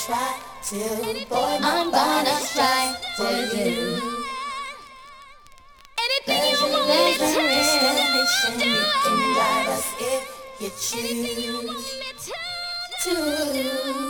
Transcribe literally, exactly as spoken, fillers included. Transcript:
try to, boy, my body's try for you. Anything you There's want me to a destination do. you can drive us if you Anything you want choose me to do. to.